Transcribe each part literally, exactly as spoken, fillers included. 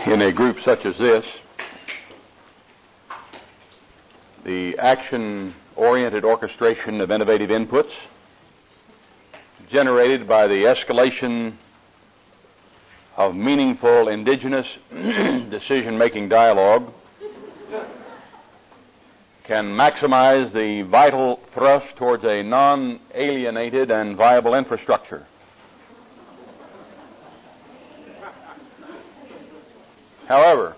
In a group such as this, the action-oriented orchestration of innovative inputs generated by the escalation of meaningful indigenous decision-making dialogue can maximize the vital thrust towards a non-alienated and viable infrastructure. However,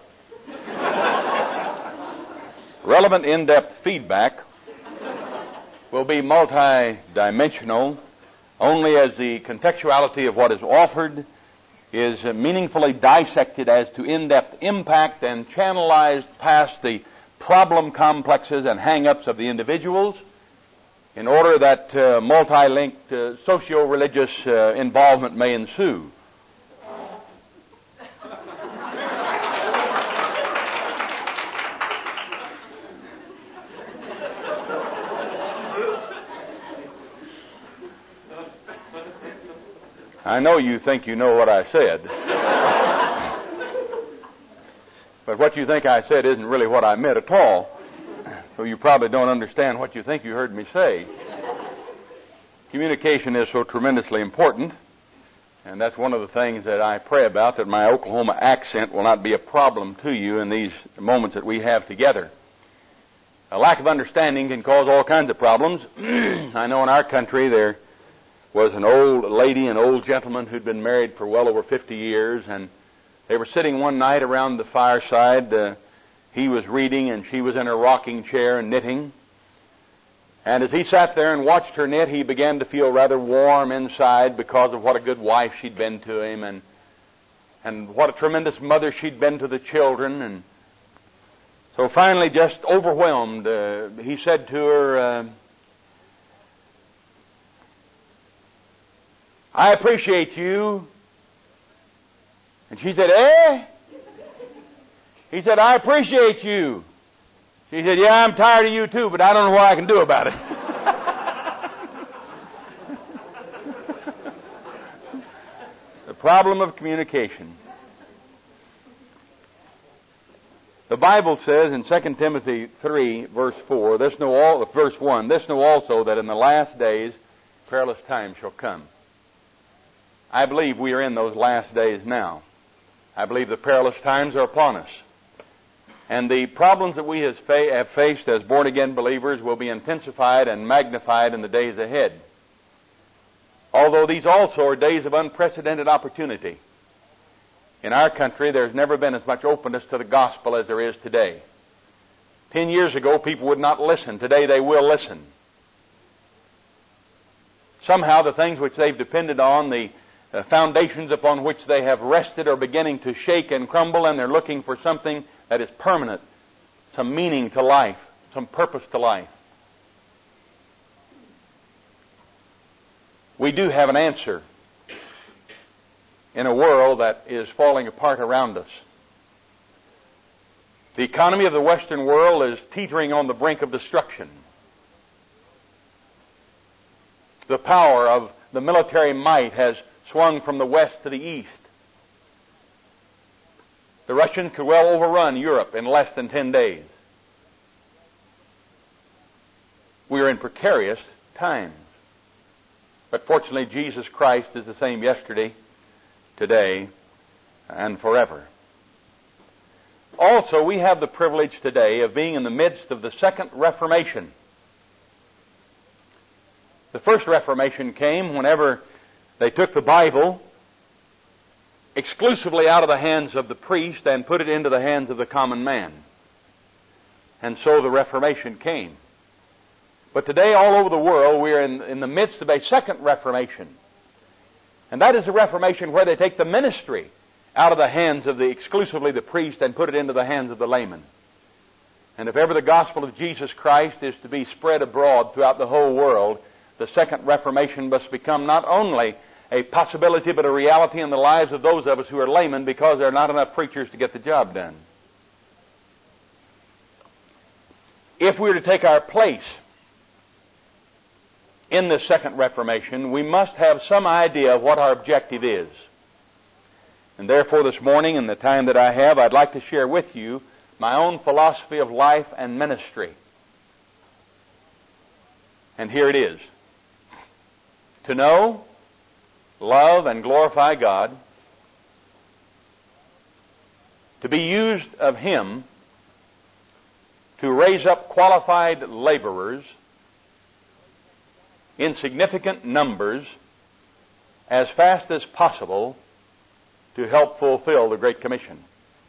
relevant in-depth feedback will be multi-dimensional only as the contextuality of what is offered is meaningfully dissected as to in-depth impact and channelized past the problem complexes and hang-ups of the individuals in order that uh, multi-linked uh, socio-religious uh, involvement may ensue. I know you think you know what I said. But what you think I said isn't really what I meant at all. So you probably don't understand what you think you heard me say. Communication is so tremendously important, and that's one of the things that I pray about, that my Oklahoma accent will not be a problem to you in these moments that we have together. A lack of understanding can cause all kinds of problems. I know in our country there was an old lady, an old gentleman who'd been married for well over fifty years, and they were sitting one night around the fireside. Uh, he was reading and she was in her rocking chair and knitting. And as he sat there and watched her knit, he began to feel rather warm inside because of what a good wife she'd been to him, and and what a tremendous mother she'd been to the children. And so finally, just overwhelmed, uh, he said to her, uh, I appreciate you. And she said, eh? He said, I appreciate you. She said, yeah, I'm tired of you too, but I don't know what I can do about it. The problem of communication. The Bible says in Second Timothy three, verse four, this know all, verse one, this know also that in the last days perilous times shall come. I believe we are in those last days now. I believe the perilous times are upon us. And the problems that we have faced as born-again believers will be intensified and magnified in the days ahead. Although these also are days of unprecedented opportunity. In our country, there's never been as much openness to the gospel as there is today. Ten years ago, people would not listen. Today, they will listen. Somehow, the things which they've depended on, the Uh, foundations upon which they have rested are beginning to shake and crumble, and they're looking for something that is permanent, some meaning to life, some purpose to life. We do have an answer in a world that is falling apart around us. The economy of the Western world is teetering on the brink of destruction. The power of the military might has swung from the west to the east. The Russians could well overrun Europe in less than ten days. We are in precarious times. But fortunately, Jesus Christ is the same yesterday, today, and forever. Also, we have the privilege today of being in the midst of the Second Reformation. The First Reformation came whenever they took the Bible exclusively out of the hands of the priest and put it into the hands of the common man. And so the Reformation came. But today, all over the world, we are in, in the midst of a second Reformation. And that is a Reformation where they take the ministry out of the hands of the exclusively the priest and put it into the hands of the layman. And if ever the gospel of Jesus Christ is to be spread abroad throughout the whole world, the second Reformation must become not only a possibility but a reality in the lives of those of us who are laymen, because there are not enough preachers to get the job done. If we were to take our place in this second Reformation, we must have some idea of what our objective is. And therefore this morning, in the time that I have, I'd like to share with you my own philosophy of life and ministry. And here it is. To know, love, and glorify God, to be used of Him to raise up qualified laborers in significant numbers as fast as possible to help fulfill the Great Commission.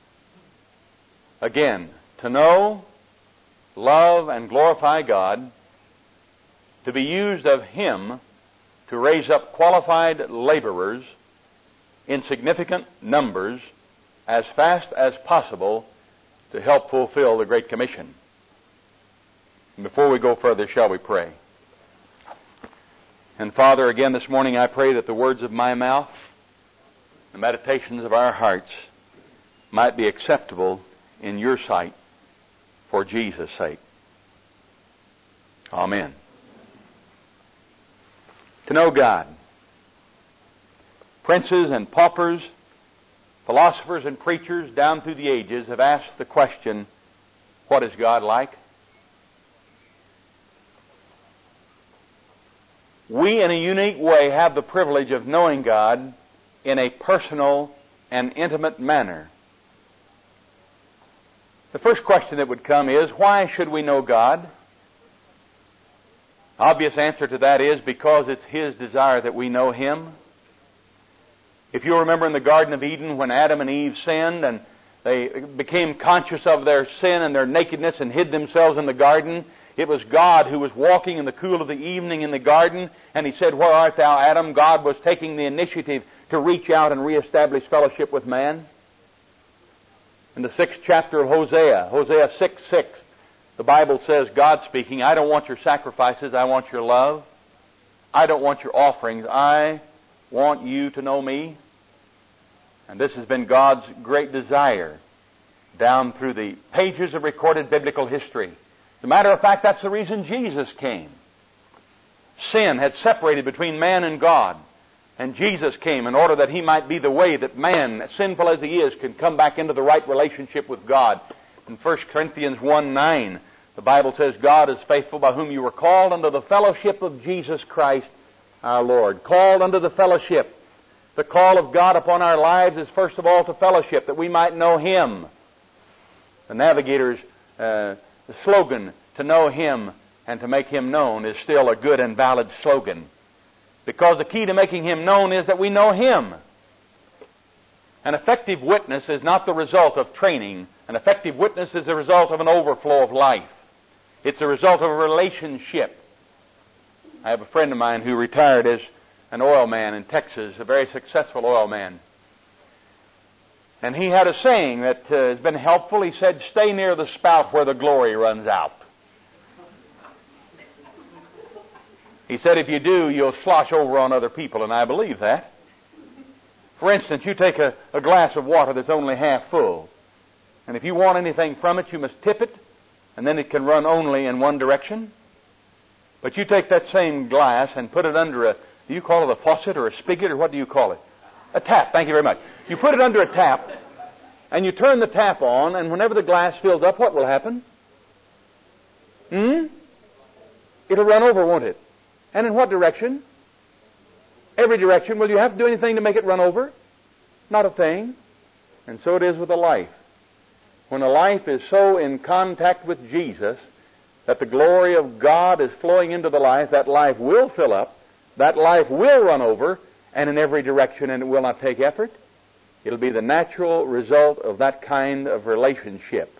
Again, to know, love, and glorify God, to be used of Him to raise up qualified laborers in significant numbers as fast as possible to help fulfill the Great Commission. And before we go further, shall we pray? And Father, again this morning I pray that the words of my mouth, the meditations of our hearts might be acceptable in your sight for Jesus' sake. Amen. To know God. Princes and paupers, philosophers and preachers down through the ages have asked the question, what is God like? We, in a unique way, have the privilege of knowing God in a personal and intimate manner. The first question that would come is, why should we know God? Obvious answer to that is because it's His desire that we know Him. If you remember in the Garden of Eden when Adam and Eve sinned and they became conscious of their sin and their nakedness and hid themselves in the garden, it was God who was walking in the cool of the evening in the garden, and He said, "Where art thou, Adam?" God was taking the initiative to reach out and reestablish fellowship with man. In the sixth chapter of Hosea, Hosea six six, the Bible says, God speaking, "I don't want your sacrifices, I want your love. I don't want your offerings, I want you to know me." And this has been God's great desire down through the pages of recorded biblical history. As a matter of fact, that's the reason Jesus came. Sin had separated between man and God, and Jesus came in order that He might be the way that man, sinful as he is, can come back into the right relationship with God. In First Corinthians one nine, the Bible says, "God is faithful, by whom you were called unto the fellowship of Jesus Christ our Lord." Called unto the fellowship. The call of God upon our lives is first of all to fellowship, that we might know Him. The Navigator's uh, slogan, "To know Him and to make Him known," is still a good and valid slogan. Because the key to making Him known is that we know Him. An effective witness is not the result of training. An effective witness is the result of an overflow of life. It's the result of a relationship. I have a friend of mine who retired as an oil man in Texas, a very successful oil man. And he had a saying that uh, has been helpful. He said, "Stay near the spout where the glory runs out." He said, if you do, you'll slosh over on other people, and I believe that. For instance, you take a, a glass of water that's only half full, and if you want anything from it, you must tip it, and then it can run only in one direction. But you take that same glass and put it under a, do you call it a faucet or a spigot, or what do you call it? A tap, thank you very much. You put it under a tap, and you turn the tap on, and whenever the glass fills up, what will happen? Hmm? It'll run over, won't it? And in what direction? Every direction. Will you have to do anything to make it run over? Not a thing. And so it is with a life. When a life is so in contact with Jesus that the glory of God is flowing into the life, that life will fill up, that life will run over, and in every direction, and it will not take effort. It'll be the natural result of that kind of relationship.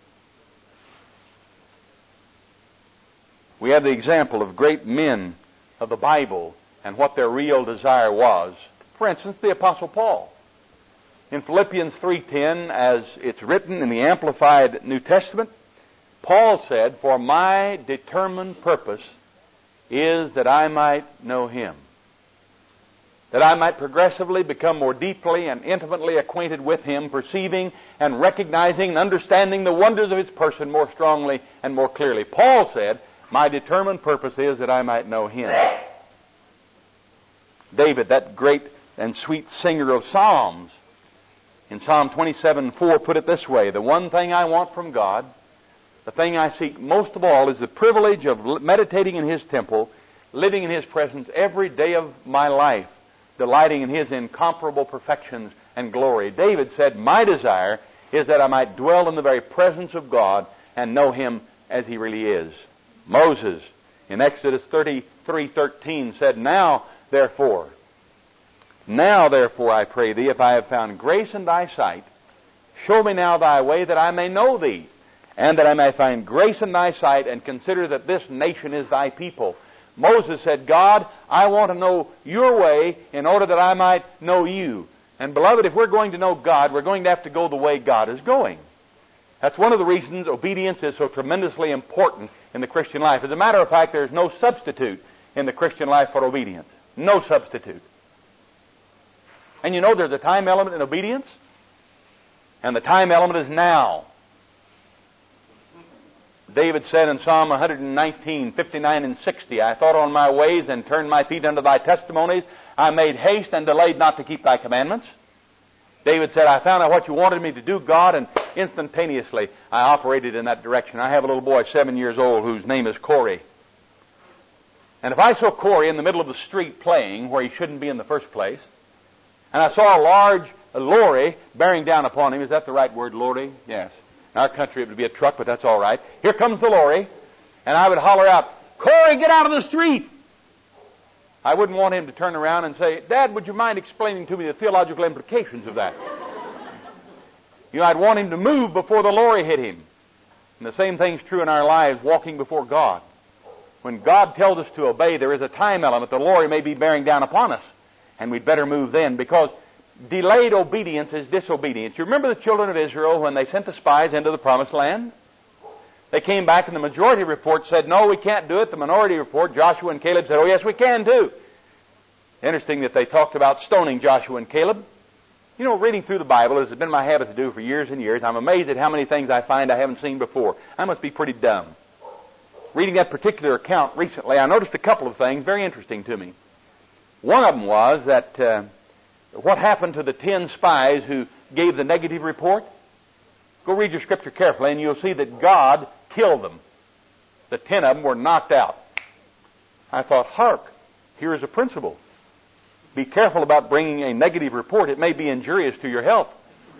We have the example of great men of the Bible and what their real desire was. For instance, the Apostle Paul. In Philippians three ten, as it's written in the Amplified New Testament, Paul said, "For my determined purpose is that I might know Him, that I might progressively become more deeply and intimately acquainted with Him, perceiving and recognizing and understanding the wonders of His person more strongly and more clearly." Paul said, "My determined purpose is that I might know Him." David, that great and sweet singer of psalms, In Psalm twenty-seven four put it this way, the one thing I want from God, the thing I seek most of all, is the privilege of meditating in His temple, living in His presence every day of my life, delighting in His incomparable perfections and glory. David said, my desire is that I might dwell in the very presence of God and know Him as He really is. Moses, in Exodus thirty-three thirteen, said, Now, therefore, now, therefore, I pray Thee, if I have found grace in Thy sight, show me now Thy way, that I may know Thee, and that I may find grace in Thy sight, and consider that this nation is Thy people. Moses said, God, I want to know Your way in order that I might know You. And beloved, if we're going to know God, we're going to have to go the way God is going. That's one of the reasons obedience is so tremendously important in the Christian life. As a matter of fact, there's no substitute in the Christian life for obedience. No substitute. And you know there's a time element in obedience, and the time element is now. David said in Psalm one nineteen, fifty-nine and sixty, I thought on my ways and turned my feet unto Thy testimonies. I made haste and delayed not to keep Thy commandments. David said, I found out what You wanted me to do, God, and instantaneously I operated in that direction. I have a little boy, seven years old, whose name is Corey. And if I saw Corey in the middle of the street playing, where he shouldn't be in the first place, and I saw a large lorry bearing down upon him, is that the right word, lorry? Yes. In our country it would be a truck, but that's all right. Here comes the lorry, and I would holler out, Corey, get out of the street! I wouldn't want him to turn around and say, Dad, would you mind explaining to me the theological implications of that? You know, I'd want him to move before the lorry hit him. And the same thing's true in our lives, walking before God. When God tells us to obey, there is a time element. The lorry may be bearing down upon us, and we'd better move then, because delayed obedience is disobedience. You remember the children of Israel when they sent the spies into the promised land? They came back and the majority report said, no, we can't do it. The minority report, Joshua and Caleb, said, oh yes, we can too. Interesting that they talked about stoning Joshua and Caleb. You know, reading through the Bible, as it's been my habit to do for years and years, I'm amazed at how many things I find I haven't seen before. I must be pretty dumb. Reading that particular account recently, I noticed a couple of things very interesting to me. One of them was that uh, what happened to the ten spies who gave the negative report? Go read your scripture carefully and you'll see that God killed them. The ten of them were knocked out. I thought, hark, here is a principle. Be careful about bringing a negative report. It may be injurious to your health.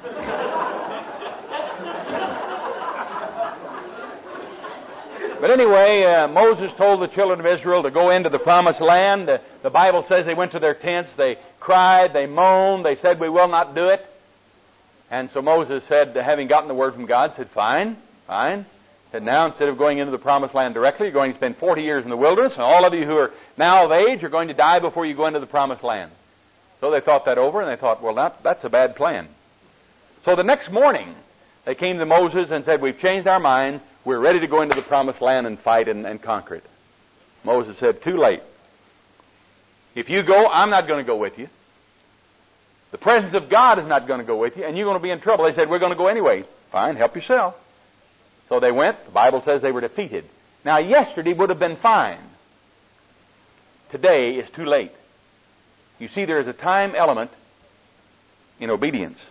But anyway, uh, Moses told the children of Israel to go into the promised land. Uh, the Bible says they went to their tents, they cried, they moaned, they said, we will not do it. And so Moses said, having gotten the word from God, said, fine, fine. Said, now instead of going into the promised land directly, you're going to spend forty years in the wilderness, and all of you who are now of age are going to die before you go into the promised land. So they thought that over, and they thought, well, that, that's a bad plan. So the next morning, they came to Moses and said, we've changed our mind. We're ready to go into the promised land and fight and, and conquer it. Moses said, too late. If you go, I'm not going to go with you. The presence of God is not going to go with you, and you're going to be in trouble. They said, we're going to go anyway. Fine, help yourself. So they went. The Bible says they were defeated. Now, yesterday would have been fine. Today is too late. You see, there is a time element in obedience.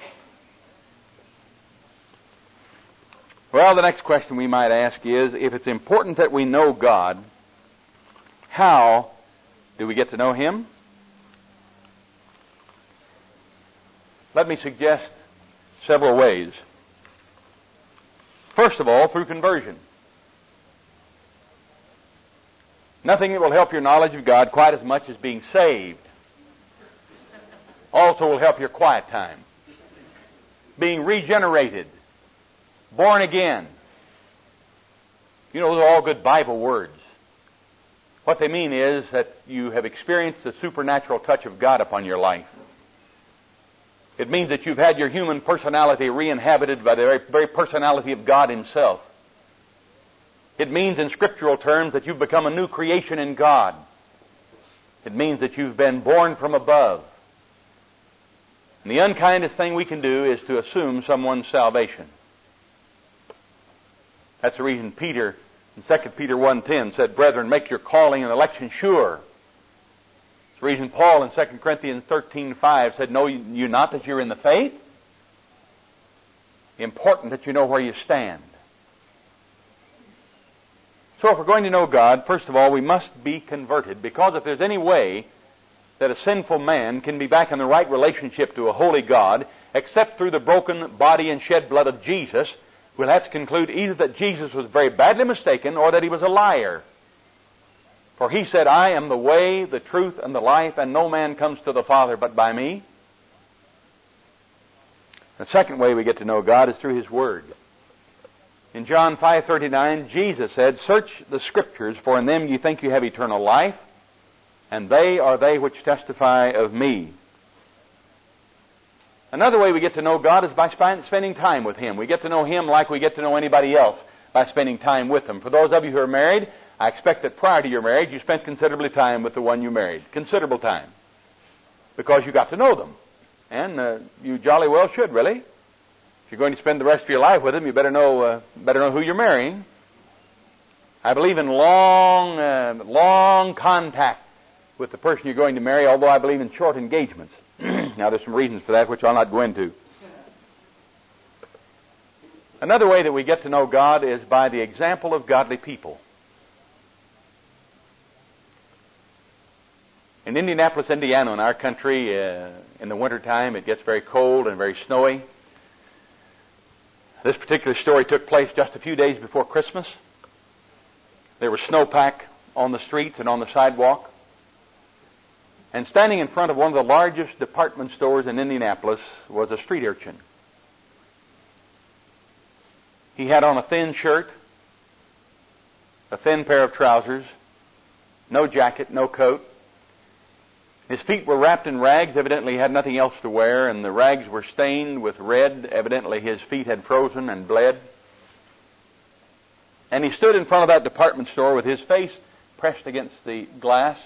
Well, the next question we might ask is, if it's important that we know God, how do we get to know Him? Let me suggest several ways. First of all, through conversion. Nothing that will help your knowledge of God quite as much as being saved. Also will help your quiet time. Being regenerated. Born again. You know, those are all good Bible words. What they mean is that you have experienced the supernatural touch of God upon your life. It means that you've had your human personality re-inhabited by the very, very personality of God Himself. It means in scriptural terms that you've become a new creation in God. It means that you've been born from above. And the unkindest thing we can do is to assume someone's salvation. That's the reason Peter, in Second Peter one ten, said, brethren, make your calling and election sure. It's the reason Paul in Second Corinthians thirteen five said, know you not that you're in the faith? important that you know where you stand. So if we're going to know God, first of all, we must be converted, because if there's any way that a sinful man can be back in the right relationship to a holy God, except through the broken body and shed blood of Jesus, we'll have to conclude either that Jesus was very badly mistaken or that he was a liar. For he said, I am the way, the truth, and the life, and no man comes to the Father but by me. The second way we get to know God is through His Word. In John five thirty-nine, Jesus said, Search the Scriptures, for in them you think you have eternal life, and they are they which testify of me. Another way we get to know God is by spending time with Him. We get to know Him like we get to know anybody else, by spending time with Him. For those of you who are married, I expect that prior to your marriage you spent considerable time with the one you married. Considerable time. Because you got to know them. And uh, you jolly well should, really. If you're going to spend the rest of your life with them, you better know uh, better know who you're marrying. I believe in long, uh, long contact with the person you're going to marry, although I believe in short engagements. Now, there's some reasons for that which I'll not go into. Another way that we get to know God is by the example of godly people. In Indianapolis, Indiana, in our country, uh, in the wintertime, it gets very cold and very snowy. This particular story took place just a few days before Christmas. There was snowpack on the streets and on the sidewalk. And standing in front of one of the largest department stores in Indianapolis was a street urchin. He had on a thin shirt, a thin pair of trousers, no jacket, no coat. His feet were wrapped in rags. Evidently he had nothing else to wear, and the rags were stained with red. Evidently his feet had frozen and bled. And he stood in front of that department store with his face pressed against the glass.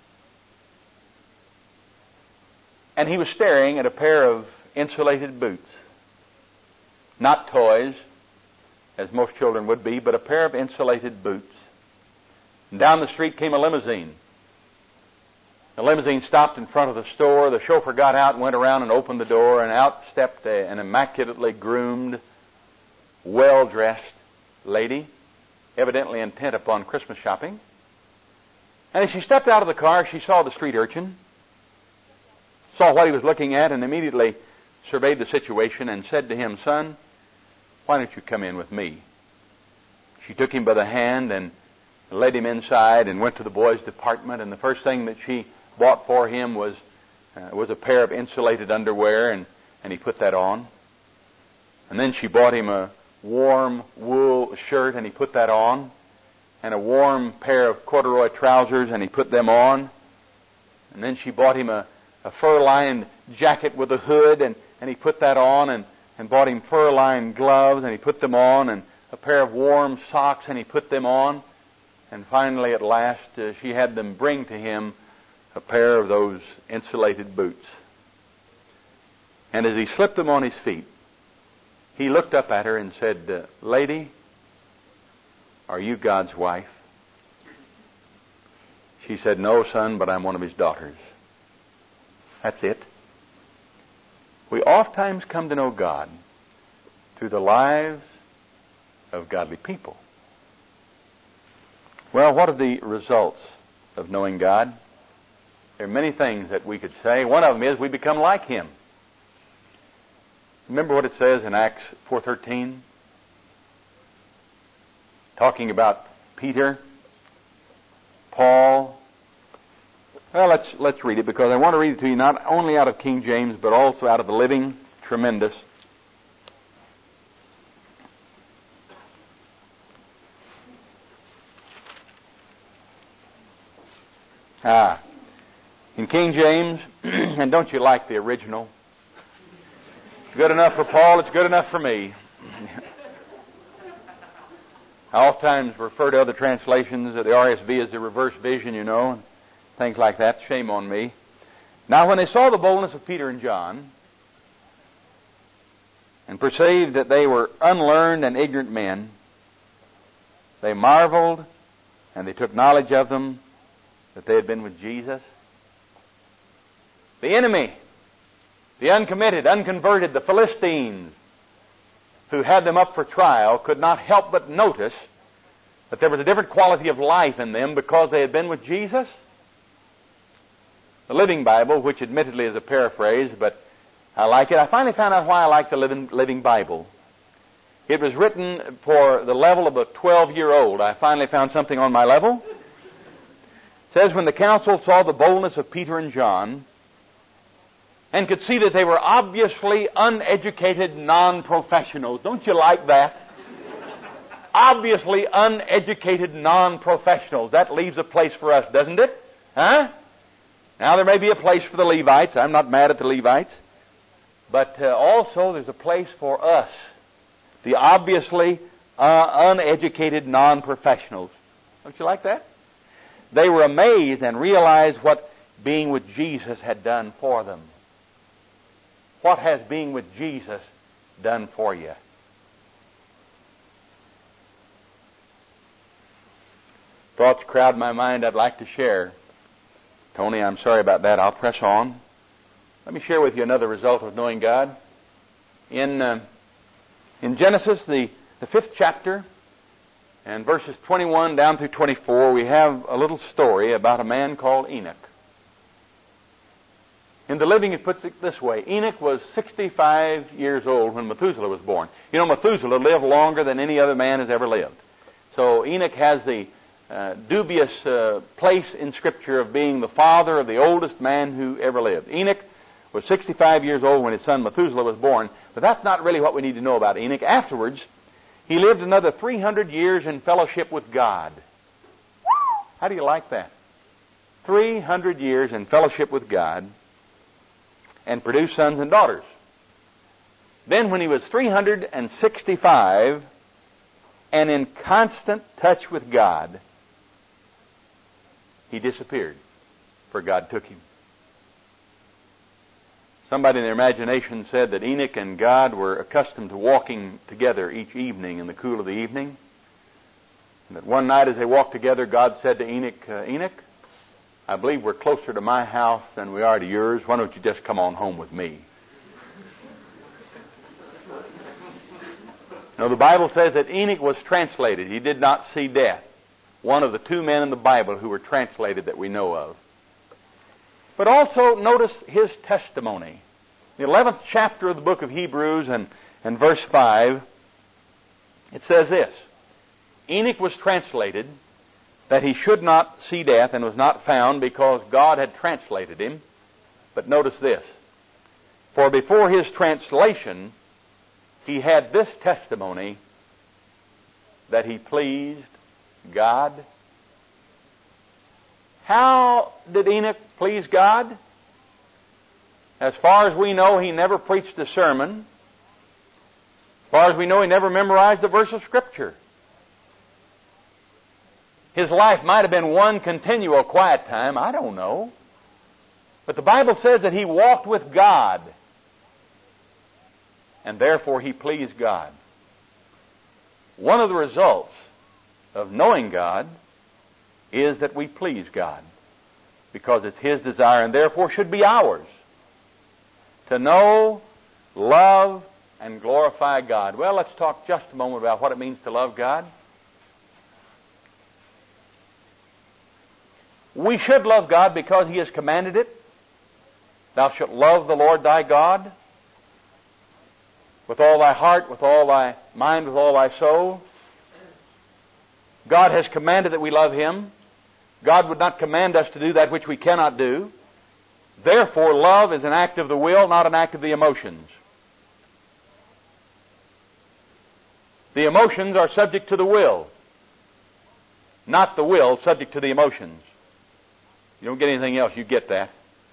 And he was staring at a pair of insulated boots. Not toys, as most children would be, but a pair of insulated boots. And down the street came a limousine. The limousine stopped in front of the store. The chauffeur got out and went around and opened the door, and out stepped a, an immaculately groomed, well-dressed lady, evidently intent upon Christmas shopping. And as she stepped out of the car, she saw the street urchin, saw what he was looking at, and immediately surveyed the situation and said to him, Son, why don't you come in with me? She took him by the hand and led him inside and went to the boys' department, and the first thing that she bought for him was uh, was a pair of insulated underwear, and, and he put that on. And then she bought him a warm wool shirt, and he put that on, and a warm pair of corduroy trousers, and he put them on. And then she bought him a, a fur-lined jacket with a hood, and, and he put that on, and, and bought him fur-lined gloves, and he put them on, and a pair of warm socks, and he put them on. And finally, at last, uh, she had them bring to him a pair of those insulated boots. And as he slipped them on his feet, he looked up at her and said, uh, Lady, are you God's wife? She said, No, son, but I'm one of His daughters. That's it. We oftentimes come to know God through the lives of godly people. Well, what are the results of knowing God? There are many things that we could say. One of them is we become like Him. Remember what it says in Acts four thirteen? Talking about Peter, Paul. Well, let's let's read it, because I want to read it to you not only out of King James, but also out of the Living Tremendous. Ah, in King James, and don't you like the original? It's good enough for Paul, it's good enough for me. I oftentimes refer to other translations of the R S V as the reverse vision, you know, and things like that. Shame on me. Now when they saw the boldness of Peter and John, and perceived that they were unlearned and ignorant men, they marveled, and they took knowledge of them, that they had been with Jesus. The enemy, the uncommitted, unconverted, the Philistines, who had them up for trial could not help but notice that there was a different quality of life in them because they had been with Jesus? The Living Bible, which admittedly is a paraphrase, but I like it. I finally found out why I like the Living, Living Bible. It was written for the level of a twelve-year-old. I finally found something on my level. It says, when the council saw the boldness of Peter and John and could see that they were obviously uneducated non-professionals. Don't you like that? Obviously uneducated non-professionals. That leaves a place for us, doesn't it? Huh? Now there may be a place for the Levites. I'm not mad at the Levites. But uh, also there's a place for us, the obviously uh, uneducated non-professionals. Don't you like that? They were amazed and realized what being with Jesus had done for them. What has being with Jesus done for you? Thoughts crowd my mind I'd like to share. Tony, I'm sorry about that. I'll press on. Let me share with you another result of knowing God. In uh, in Genesis, the, the fifth chapter, and verses twenty-one down through twenty-four, we have a little story about a man called Enoch. In the Living, it puts it this way. Enoch was sixty-five years old when Methuselah was born. You know, Methuselah lived longer than any other man has ever lived. So Enoch has the uh, dubious uh, place in Scripture of being the father of the oldest man who ever lived. Enoch was sixty-five years old when his son Methuselah was born, but that's not really what we need to know about Enoch. Afterwards, he lived another three hundred years in fellowship with God. How do you like that? three hundred years in fellowship with God, and produced sons and daughters. Then when he was three hundred sixty-five and in constant touch with God, he disappeared, for God took him. Somebody in their imagination said that Enoch and God were accustomed to walking together each evening in the cool of the evening. And that one night as they walked together, God said to Enoch, uh, Enoch, I believe we're closer to my house than we are to yours. Why don't you just come on home with me? Now, the Bible says that Enoch was translated. He did not see death. One of the two men in the Bible who were translated that we know of. But also notice his testimony. The eleventh chapter of the book of Hebrews and, and verse five, it says this. Enoch was translated that he should not see death and was not found because God had translated him. But notice this. For before his translation, he had this testimony that he pleased God. How did Enoch please God? As far as we know, he never preached a sermon. As far as we know, he never memorized a verse of Scripture. His life might have been one continual quiet time. I don't know. But the Bible says that he walked with God. And therefore he pleased God. One of the results of knowing God is that we please God. Because it's His desire and therefore should be ours. To know, love, and glorify God. Well, let's talk just a moment about what it means to love God. We should love God because He has commanded it. Thou shalt love the Lord thy God with all thy heart, with all thy mind, with all thy soul. God has commanded that we love Him. God would not command us to do that which we cannot do. Therefore, love is an act of the will, not an act of the emotions. The emotions are subject to the will, not the will subject to the emotions. You don't get anything else, you get that.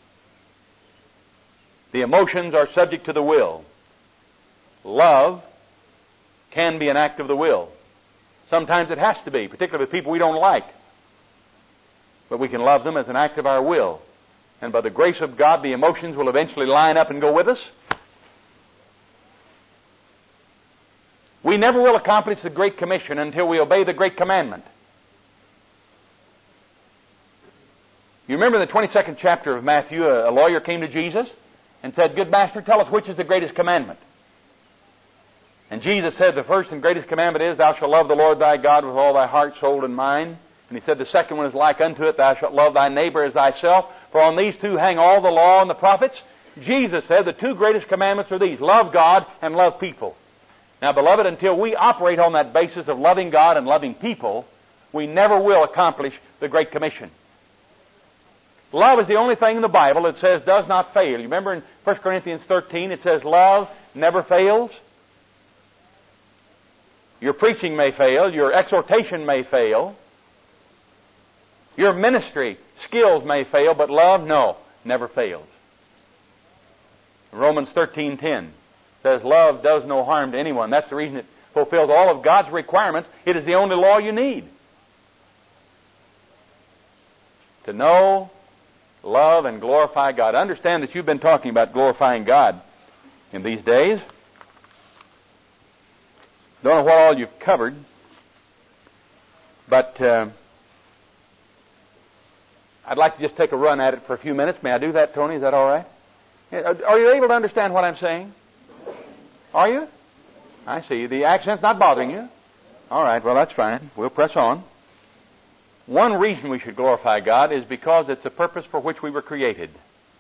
The emotions are subject to the will. Love can be an act of the will. Sometimes it has to be, particularly with people we don't like. But we can love them as an act of our will. And by the grace of God, the emotions will eventually line up and go with us. We never will accomplish the Great Commission until we obey the Great Commandment. You remember in the twenty-second chapter of Matthew, a lawyer came to Jesus and said, Good Master, tell us which is the greatest commandment. And Jesus said the first and greatest commandment is, thou shalt love the Lord thy God with all thy heart, soul, and mind. And he said the second one is like unto it, thou shalt love thy neighbor as thyself. For on these two hang all the law and the prophets. Jesus said the two greatest commandments are these, love God and love people. Now, beloved, until we operate on that basis of loving God and loving people, we never will accomplish the Great Commission. Love is the only thing in the Bible that says does not fail. You remember in First Corinthians thirteen it says love never fails? Your preaching may fail, your exhortation may fail, your ministry skills may fail, but love, no, never fails. Romans thirteen ten says love does no harm to anyone. That's the reason it fulfills all of God's requirements. It is the only law you need. To know, love, and glorify God. Understand that you've been talking about glorifying God in these days. Don't know what all you've covered, but uh, I'd like to just take a run at it for a few minutes. May I do that, Tony? Is that all right? Are you able to understand what I'm saying? Are you? I see. The accent's not bothering you. All right, well, that's fine. We'll press on. One reason we should glorify God is because it's the purpose for which we were created.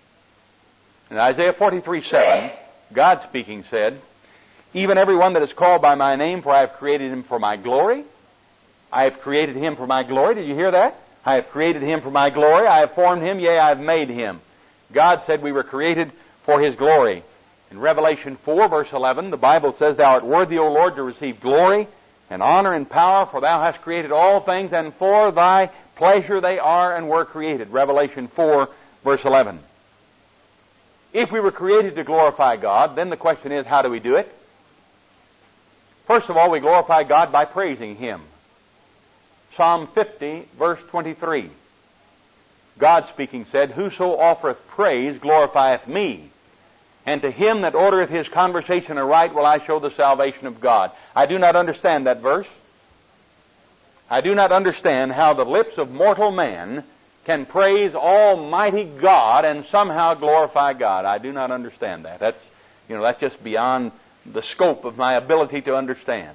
In Isaiah forty-three seven, God speaking said, even everyone that is called by my name, for I have created him for my glory. I have created him for my glory. Did you hear that? I have created him for my glory. I have formed him, yea, I have made him. God said we were created for his glory. In Revelation four, verse eleven, the Bible says, thou art worthy, O Lord, to receive glory and honor and power, for thou hast created all things, and for thy pleasure they are and were created. Revelation four, verse eleven. If we were created to glorify God, then the question is, how do we do it? First of all, we glorify God by praising him. Psalm fifty, verse twenty-three. God speaking said, whoso offereth praise glorifieth me. And to him that ordereth his conversation aright will I show the salvation of God. I do not understand that verse. I do not understand how the lips of mortal man can praise Almighty God and somehow glorify God. I do not understand that. That's, you know, that's just beyond the scope of my ability to understand.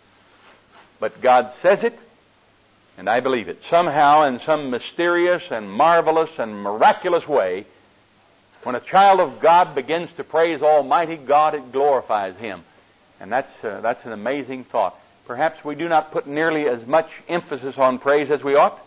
But God says it, and I believe it. Somehow, in some mysterious and marvelous and miraculous way, when a child of God begins to praise Almighty God, it glorifies him. And that's uh, that's an amazing thought. Perhaps we do not put nearly as much emphasis on praise as we ought.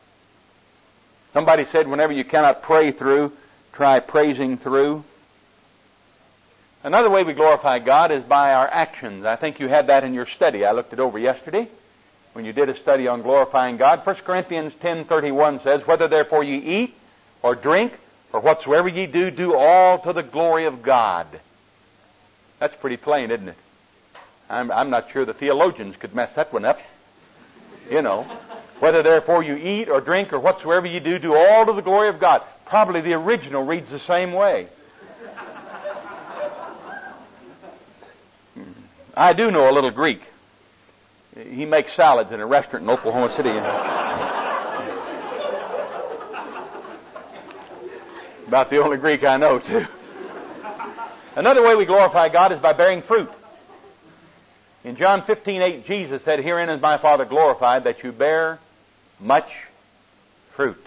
Somebody said, whenever you cannot pray through, try praising through. Another way we glorify God is by our actions. I think you had that in your study. I looked it over yesterday when you did a study on glorifying God. First Corinthians ten thirty-one says, whether therefore ye eat or drink or whatsoever ye do, do all to the glory of God. That's pretty plain, isn't it? I'm, I'm not sure the theologians could mess that one up. You know, whether therefore you eat or drink or whatsoever ye do, do all to the glory of God. Probably the original reads the same way. I do know a little Greek. He makes salads in a restaurant in Oklahoma City. About the only Greek I know, too. Another way we glorify God is by bearing fruit. In John fifteen eight, Jesus said, herein is my Father glorified, that you bear much fruit.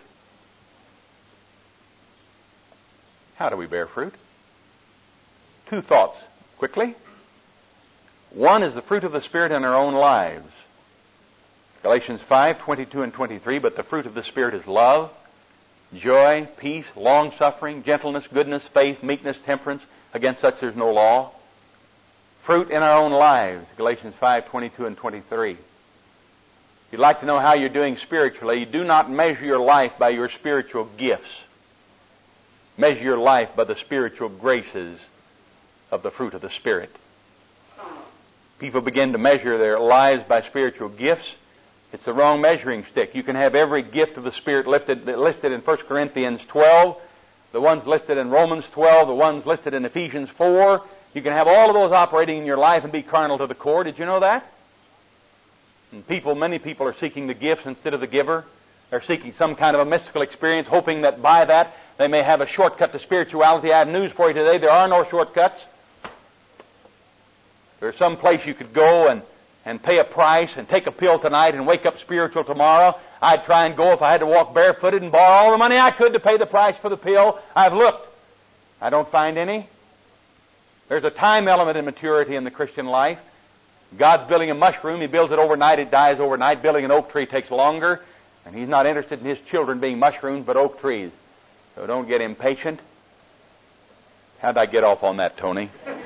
How do we bear fruit? Two thoughts, quickly. One is the fruit of the Spirit in our own lives. Galatians five twenty-two and twenty-three, but the fruit of the Spirit is love, joy, peace, long-suffering, gentleness, goodness, faith, meekness, temperance. Against such there's no law. Fruit in our own lives. Galatians five twenty-two and twenty-three. If you'd like to know how you're doing spiritually, do not measure your life by your spiritual gifts. Measure your life by the spiritual graces of the fruit of the Spirit. People begin to measure their lives by spiritual gifts. It's the wrong measuring stick. You can have every gift of the Spirit listed, listed in First Corinthians twelve, the ones listed in Romans twelve, the ones listed in Ephesians four. You can have all of those operating in your life and be carnal to the core. Did you know that? And people, many people are seeking the gifts instead of the giver. They're seeking some kind of a mystical experience, hoping that by that they may have a shortcut to spirituality. I have news for you today. There are no shortcuts. there's some place you could go and, and pay a price and take a pill tonight and wake up spiritual tomorrow, I'd try and go if I had to walk barefooted and borrow all the money I could to pay the price for the pill. I've looked. I don't find any. There's a time element in maturity in the Christian life. God's building a mushroom. He builds it overnight. It dies overnight. Building an oak tree takes longer. And He's not interested in His children being mushrooms, but oak trees. So don't get impatient. How'd I get off on that, Tony?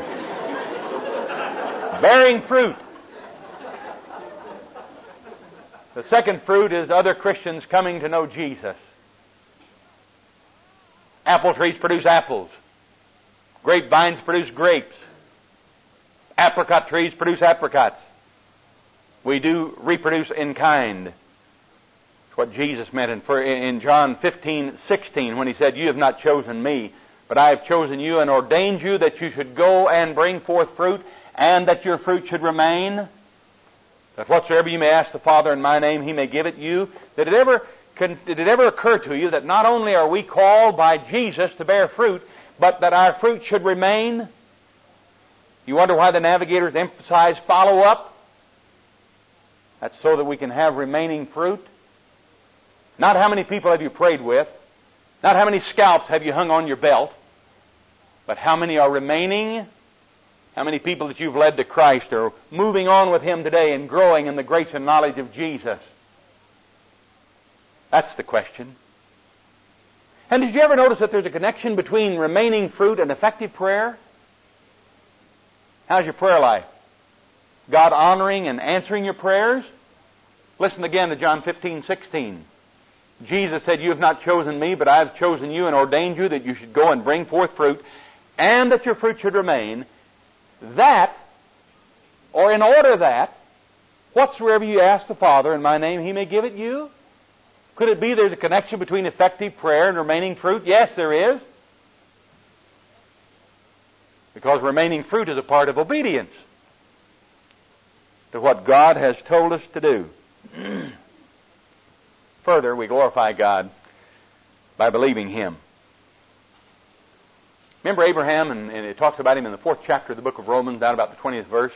Bearing fruit. The second fruit is other Christians coming to know Jesus. Apple trees produce apples. Grapevines produce grapes. Apricot trees produce apricots. We do reproduce in kind. That's what Jesus meant in, in John fifteen sixteen when He said, "You have not chosen me, but I have chosen you and ordained you that you should go and bring forth fruit, and that your fruit should remain. That whatsoever you may ask the Father in my name, He may give it you." Did it ever, did it ever occur to you that not only are we called by Jesus to bear fruit, but that our fruit should remain? You wonder why the navigators emphasize follow-up? That's so that we can have remaining fruit. Not how many people have you prayed with, not how many scalps have you hung on your belt, but how many are remaining. How many people that you've led to Christ are moving on with Him today and growing in the grace and knowledge of Jesus? That's the question. And did you ever notice that there's a connection between remaining fruit and effective prayer? How's your prayer life? God honoring and answering your prayers? Listen again to John fifteen sixteen. Jesus said, "You have not chosen me, but I have chosen you and ordained you that you should go and bring forth fruit, and that your fruit should remain. That, or in order that, whatsoever you ask the Father in my name, He may give it you." Could it be there's a connection between effective prayer and remaining fruit? Yes, there is. Because remaining fruit is a part of obedience to what God has told us to do. Further, we glorify God by believing Him. Remember Abraham, and, and it talks about him in the fourth chapter of the book of Romans, down about the twentieth verse?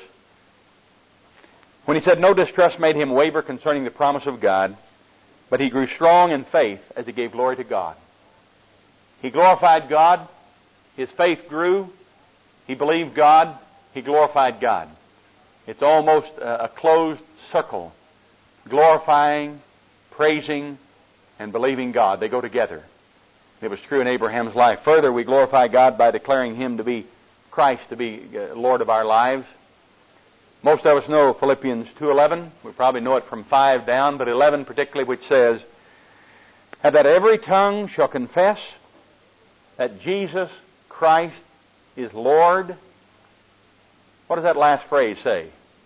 When he said, "No distrust made him waver concerning the promise of God, but he grew strong in faith as he gave glory to God." He glorified God. His faith grew. He believed God. He glorified God. It's almost a, a closed circle. Glorifying, praising, and believing God. They go together. It was true in Abraham's life. Further, we glorify God by declaring Him to be Christ, to be Lord of our lives. Most of us know Philippians two eleven. We probably know it from five down, but eleven particularly, which says, "And that every tongue shall confess that Jesus Christ is Lord." What does that last phrase say?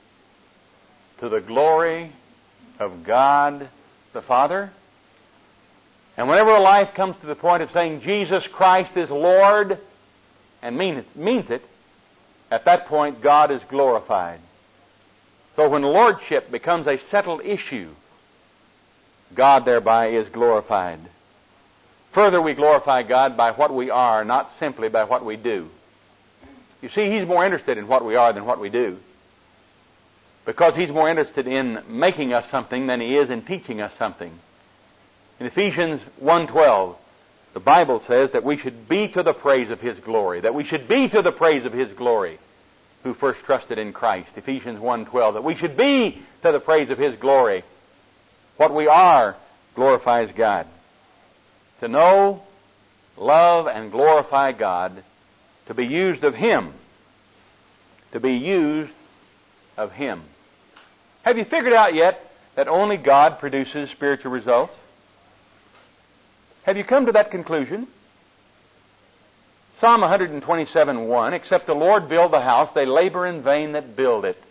"To the glory of God the Father." And whenever a life comes to the point of saying Jesus Christ is Lord, and mean it, means it, at that point God is glorified. So when lordship becomes a settled issue, God thereby is glorified. Further, we glorify God by what we are, not simply by what we do. You see, He's more interested in what we are than what we do. Because He's more interested in making us something than He is in teaching us something. In Ephesians one twelve, the Bible says that we should be to the praise of His glory, that we should be to the praise of His glory who first trusted in Christ. Ephesians one twelve, that we should be to the praise of His glory. What we are glorifies God. To know, love, and glorify God, to be used of Him, to be used of Him. Have you figured out yet that only God produces spiritual results? Have you come to that conclusion? Psalm one twenty-seven one, "Except the Lord build the house, they labor in vain that build it."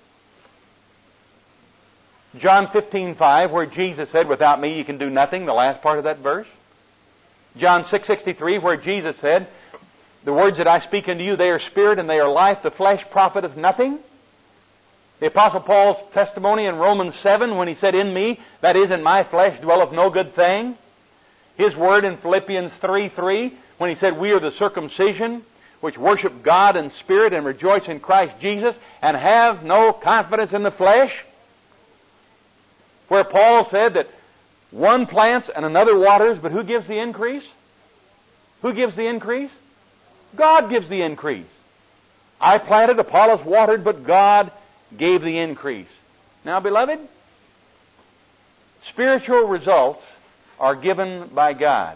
John fifteen five, where Jesus said, "Without me you can do nothing," the last part of that verse. John six sixty-three, where Jesus said, "The words that I speak unto you, they are spirit and they are life. The flesh profiteth nothing." The Apostle Paul's testimony in Romans seven, when he said, "In me, that is in my flesh, dwelleth no good thing." His word in Philippians three three, when he said, "We are the circumcision, which worship God in spirit and rejoice in Christ Jesus and have no confidence in the flesh? Where Paul said that one plants and another waters, but who gives the increase? Who gives the increase? God gives the increase. I planted, Apollos watered, but God gave the increase. Now, beloved, spiritual results are given by God.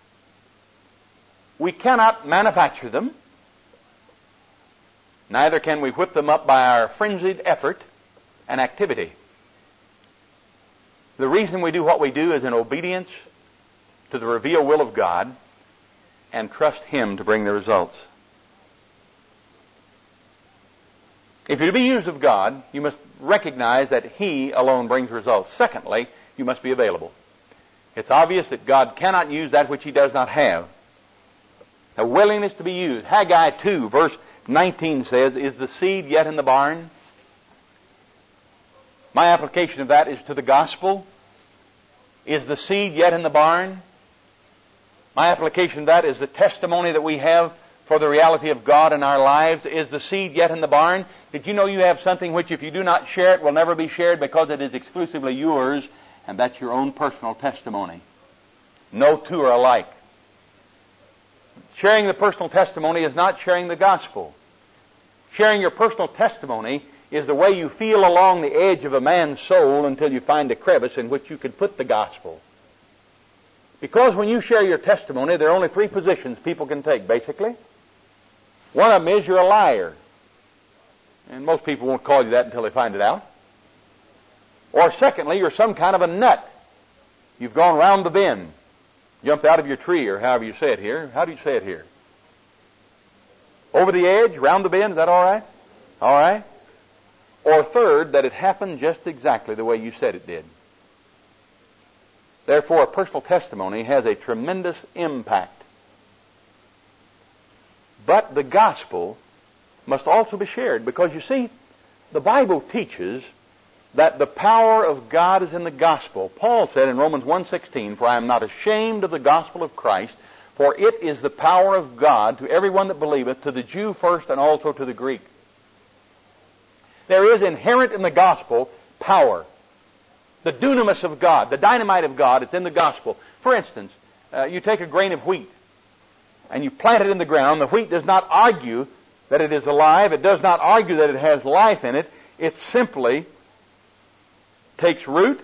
We cannot manufacture them. Neither can we whip them up by our frenzied effort and activity. The reason we do what we do is in obedience to the revealed will of God and trust Him to bring the results. If you're to be used of God, you must recognize that He alone brings results. Secondly, you must be available. It's obvious that God cannot use that which He does not have. A willingness to be used. Haggai two, verse nineteen says, "Is the seed yet in the barn?" My application of that is to the gospel. Is the seed yet in the barn? My application of that is the testimony that we have for the reality of God in our lives. Is the seed yet in the barn? Did you know you have something which, if you do not share it, will never be shared because it is exclusively yours, and that's your own personal testimony? No two are alike. Sharing the personal testimony is not sharing the gospel. Sharing your personal testimony is the way you feel along the edge of a man's soul until you find a crevice in which you can put the gospel. Because when you share your testimony, there are only three positions people can take, basically. One of them is you're a liar. And most people won't call you that until they find it out. Or secondly, you're some kind of a nut. You've gone round the bend. Jumped out of your tree, or however you say it here. How do you say it here? Over the edge, round the bend, is that all right? All right. Or third, that it happened just exactly the way you said it did. Therefore, a personal testimony has a tremendous impact. But the gospel must also be shared, because you see, the Bible teaches that the power of God is in the gospel. Paul said in Romans one sixteen, "For I am not ashamed of the gospel of Christ, for it is the power of God to everyone that believeth, to the Jew first and also to the Greek." There is inherent in the gospel power. The dunamis of God, the dynamite of God, it's in the gospel. For instance, uh, you take a grain of wheat and you plant it in the ground. The wheat does not argue that it is alive. It does not argue that it has life in it. It simply takes root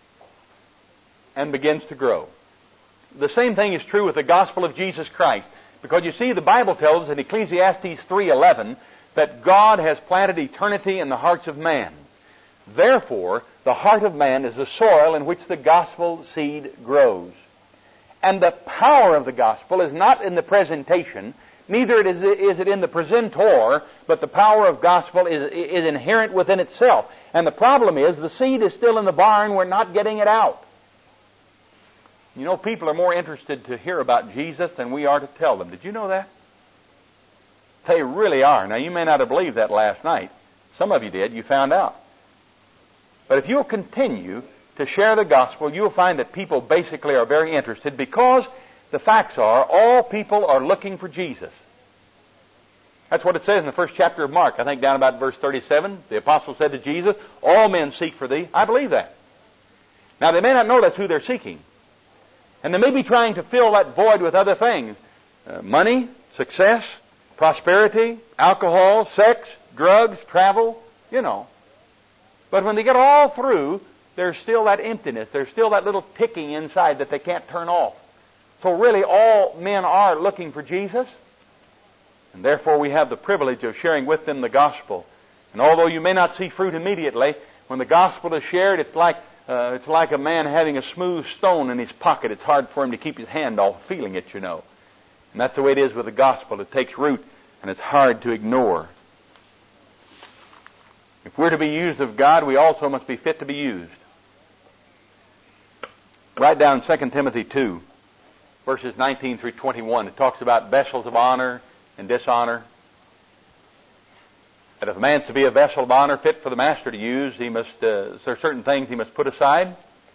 and begins to grow. The same thing is true with the gospel of Jesus Christ. Because you see, the Bible tells us in Ecclesiastes three eleven that God has planted eternity in the hearts of man. Therefore, the heart of man is the soil in which the gospel seed grows. And the power of the gospel is not in the presentation, neither is it in the presentor, but the power of gospel is, is inherent within itself. And the problem is, the seed is still in the barn, we're not getting it out. You know, people are more interested to hear about Jesus than we are to tell them. Did you know that? They really are. Now, you may not have believed that last night. Some of you did. You found out. But if you'll continue to share the gospel, you'll find that people basically are very interested, because the facts are all people are looking for Jesus. That's what it says in the first chapter of Mark. I think down about verse thirty-seven, the apostle said to Jesus, "All men seek for thee." I believe that. Now, they may not know that's who they're seeking. And they may be trying to fill that void with other things. Uh, money, success, prosperity, alcohol, sex, drugs, travel, you know. But when they get all through, there's still that emptiness. There's still that little ticking inside that they can't turn off. So really all men are looking for Jesus. And therefore we have the privilege of sharing with them the gospel. And although you may not see fruit immediately, when the gospel is shared, it's like uh, it's like a man having a smooth stone in his pocket. It's hard for him to keep his hand off feeling it, you know. And that's the way it is with the gospel. It takes root, and it's hard to ignore. If we're to be used of God, we also must be fit to be used. Write down Second Timothy two, verses nineteen through twenty-one. It talks about vessels of honor and dishonor. That if a man's to be a vessel of honor fit for the master to use, he must, uh, there are certain things he must put aside.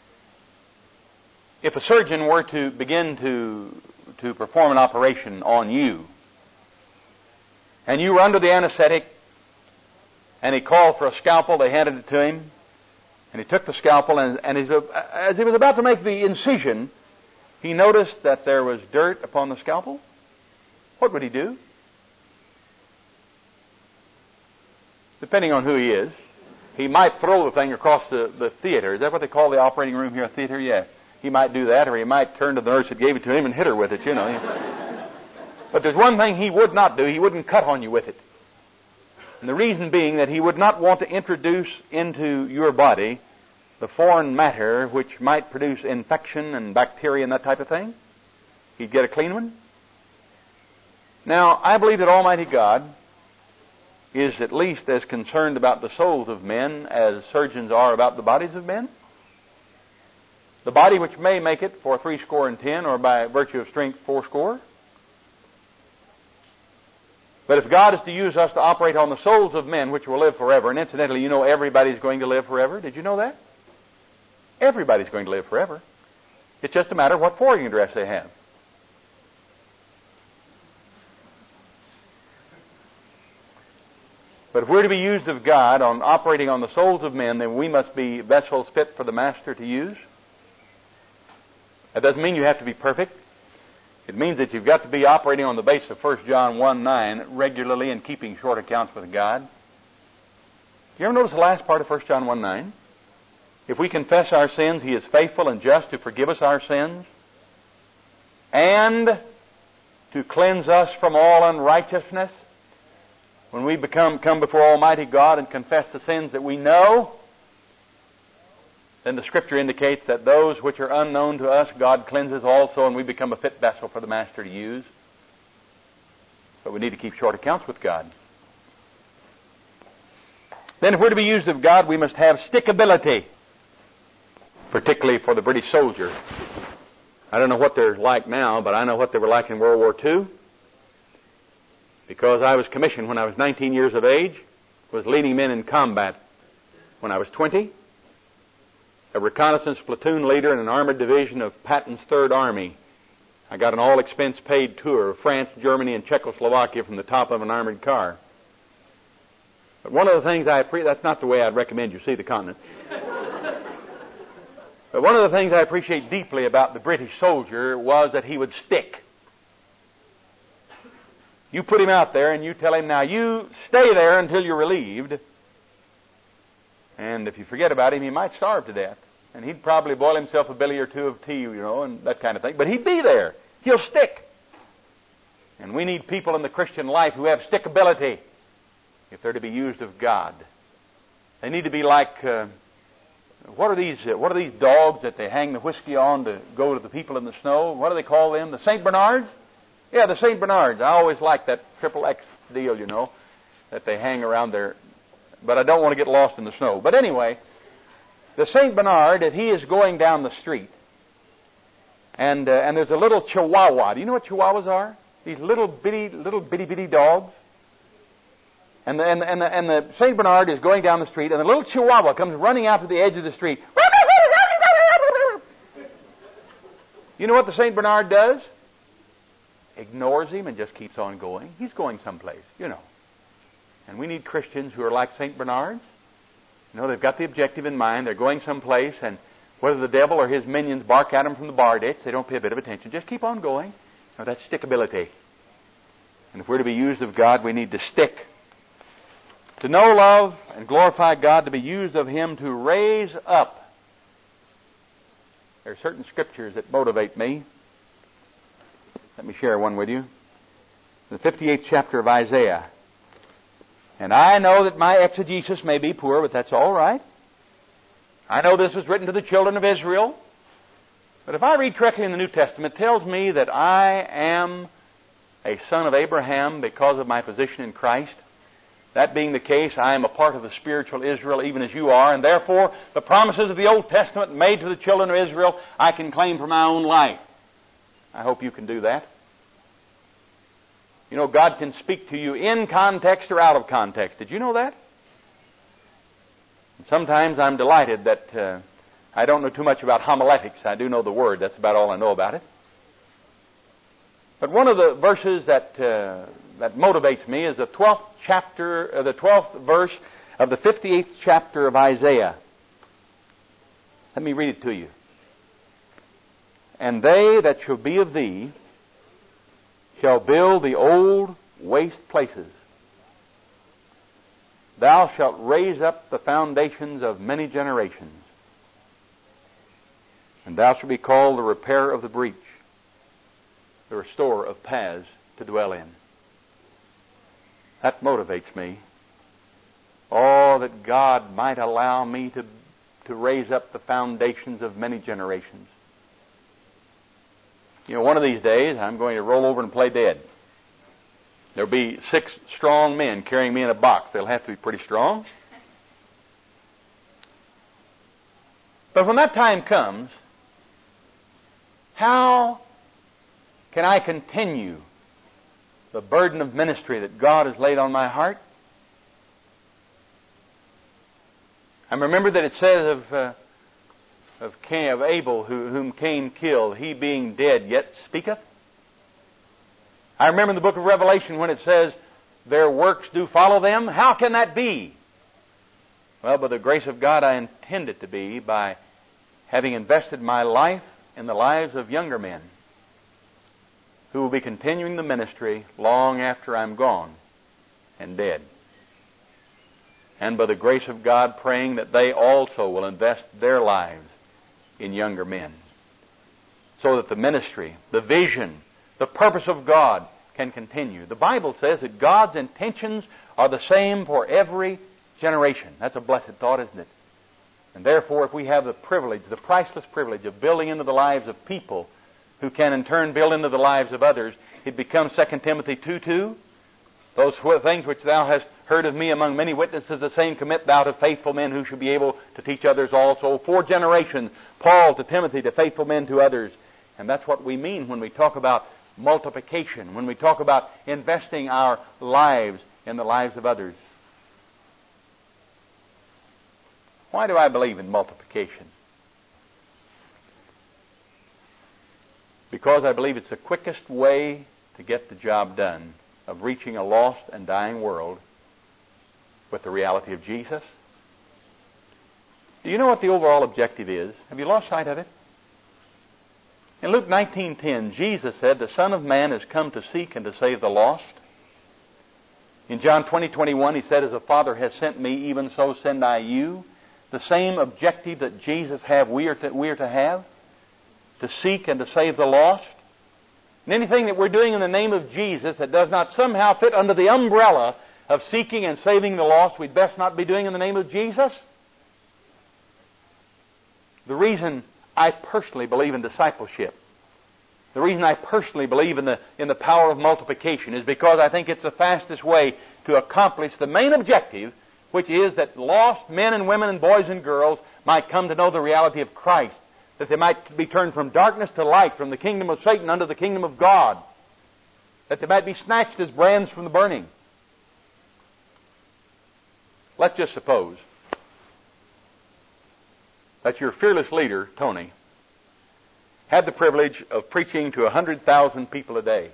If a surgeon were to begin to, to perform an operation on you, and you were under the anesthetic, and he called for a scalpel, they handed it to him, and he took the scalpel, and, and he's, as he was about to make the incision, he noticed that there was dirt upon the scalpel. What would he do? Depending on who he is, he might throw the thing across the, the theater. Is that what they call the operating room here, a theater? Yeah. He might do that, or he might turn to the nurse that gave it to him and hit her with it, you know. But there's one thing he would not do. He wouldn't cut on you with it. And the reason being that he would not want to introduce into your body the foreign matter which might produce infection and bacteria and that type of thing. He'd get a clean one. Now, I believe that Almighty God is at least as concerned about the souls of men as surgeons are about the bodies of men. The body which may make it for three score and ten, or by virtue of strength four score. But if God is to use us to operate on the souls of men which will live forever, and incidentally, you know everybody's going to live forever. Did you know that? Everybody's going to live forever. It's just a matter of what foraging dress they have. But if we're to be used of God on operating on the souls of men, then we must be vessels fit for the Master to use. That doesn't mean you have to be perfect. It means that you've got to be operating on the basis of First John one nine regularly and keeping short accounts with God. Do you ever notice the last part of First John one nine? If we confess our sins, He is faithful and just to forgive us our sins and to cleanse us from all unrighteousness. When we become come before Almighty God and confess the sins that we know, then the Scripture indicates that those which are unknown to us, God cleanses also, and we become a fit vessel for the Master to use. But we need to keep short accounts with God. Then if we're to be used of God, we must have stickability, particularly for the British soldier. I don't know what they're like now, but I know what they were like in World War Two. Because I was commissioned when I was nineteen years of age, was leading men in combat when I was twenty, a reconnaissance platoon leader in an armored division of Patton's Third Army. I got an all-expense-paid tour of France, Germany, and Czechoslovakia from the top of an armored car. But one of the things I appreciate, that's not the way I'd recommend you see the continent. But one of the things I appreciate deeply about the British soldier was that he would stick. You put him out there and you tell him, now you stay there until you're relieved. And if you forget about him, he might starve to death. And he'd probably boil himself a billy or two of tea, you know, and that kind of thing. But he'd be there. He'll stick. And we need people in the Christian life who have stickability if they're to be used of God. They need to be like, uh, what are these, uh, what are these dogs that they hang the whiskey on to go to the people in the snow? What do they call them? The Saint Bernards? Yeah, the Saint Bernards. I always like that triple X deal, you know, that they hang around there. But I don't want to get lost in the snow. But anyway, the Saint Bernard, if he is going down the street, and uh, and there's a little Chihuahua. Do you know what Chihuahuas are? These little bitty, little bitty bitty dogs. And the, and, the, and, the, and the Saint Bernard is going down the street, and the little Chihuahua comes running out to the edge of the street. You know what the Saint Bernard does? Ignores him and just keeps on going. He's going someplace, you know. And we need Christians who are like Saint Bernards. You know, they've got the objective in mind. They're going someplace, and whether the devil or his minions bark at them from the bar ditch, they don't pay a bit of attention. Just keep on going. You know, that's stickability. And if we're to be used of God, we need to stick. To know, love, and glorify God, to be used of Him to raise up. There are certain scriptures that motivate me. Let me share one with you. The fifty-eighth chapter of Isaiah. And I know that my exegesis may be poor, but that's all right. I know this was written to the children of Israel. But if I read correctly in the New Testament, it tells me that I am a son of Abraham because of my position in Christ. That being the case, I am a part of the spiritual Israel, even as you are, and therefore the promises of the Old Testament made to the children of Israel, I can claim for my own life. I hope you can do that. You know, God can speak to you in context or out of context. Did you know that? And sometimes I'm delighted that uh, I don't know too much about homiletics. I do know the word. That's about all I know about it. But one of the verses that uh, that motivates me is the twelfth chapter, uh, the twelfth verse of the fifty-eighth chapter of Isaiah. Let me read it to you. And they that shall be of thee shall build the old waste places. Thou shalt raise up the foundations of many generations. And thou shalt be called the repairer of the breach, the restorer of paths to dwell in. That motivates me. Oh, that God might allow me to, to raise up the foundations of many generations. You know, one of these days I'm going to roll over and play dead. There'll be six strong men carrying me in a box. They'll have to be pretty strong. But when that time comes, how can I continue the burden of ministry that God has laid on my heart? I remember that it says of uh, of Cain, of Abel, who, whom Cain killed, he being dead yet speaketh. I remember in the book of Revelation when it says, their works do follow them. How can that be? Well, by the grace of God, I intend it to be by having invested my life in the lives of younger men who will be continuing the ministry long after I'm gone and dead. And by the grace of God, praying that they also will invest their lives in younger men, so that the ministry, the vision, the purpose of God can continue. The Bible says that God's intentions are the same for every generation. That's a blessed thought, isn't it? And therefore, if we have the privilege, the priceless privilege of building into the lives of people who can in turn build into the lives of others, it becomes Second Timothy two two. Those things which thou hast heard of me among many witnesses, the same commit thou to faithful men who shall be able to teach others also. Four generations, Paul to Timothy, to faithful men to others. And that's what we mean when we talk about multiplication, when we talk about investing our lives in the lives of others. Why do I believe in multiplication? Because I believe it's the quickest way to get the job done of reaching a lost and dying world with the reality of Jesus. Do you know what the overall objective is? Have you lost sight of it? In Luke nineteen ten, Jesus said, the Son of Man has come to seek and to save the lost. In John twenty twenty-one, he said, as the Father has sent me, even so send I you. The same objective that Jesus had, we are to, we are to have, to seek and to save the lost. And anything that we're doing in the name of Jesus that does not somehow fit under the umbrella of seeking and saving the lost, we'd best not be doing in the name of Jesus. The reason I personally believe in discipleship, the reason I personally believe in the, in the power of multiplication is because I think it's the fastest way to accomplish the main objective, which is that lost men and women and boys and girls might come to know the reality of Christ, that they might be turned from darkness to light, from the kingdom of Satan unto the kingdom of God, that they might be snatched as brands from the burning. Let's just suppose that your fearless leader, Tony, had the privilege of preaching to one hundred thousand people a day.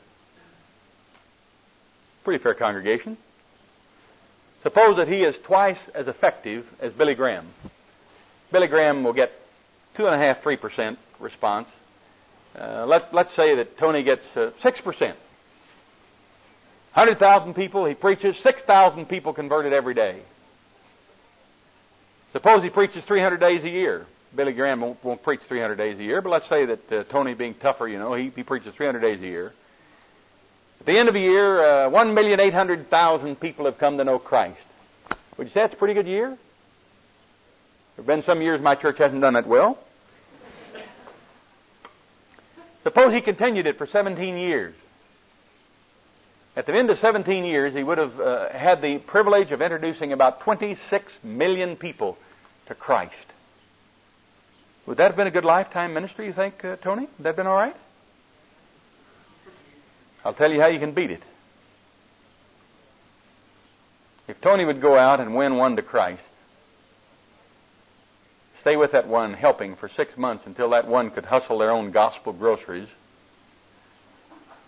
Pretty fair congregation. Suppose that he is twice as effective as Billy Graham. Billy Graham will get two and a half, three percent response. Uh, let, let's say that Tony gets uh, six percent. one hundred thousand people, he preaches, six thousand people converted every day. Suppose he preaches three hundred days a year. Billy Graham won't, won't preach three hundred days a year, but let's say that uh, Tony, being tougher, you know, he, he preaches three hundred days a year. At the end of a year, uh, one million eight hundred thousand people have come to know Christ. Would you say that's a pretty good year? There have been some years my church hasn't done that well. Suppose he continued it for seventeen years. At the end of seventeen years, he would have uh, had the privilege of introducing about twenty-six million people to Christ. Would that have been a good lifetime ministry, you think, uh, Tony? Would that have been all right? I'll tell you how you can beat it. If Tony would go out and win one to Christ, stay with that one helping for six months until that one could hustle their own gospel groceries,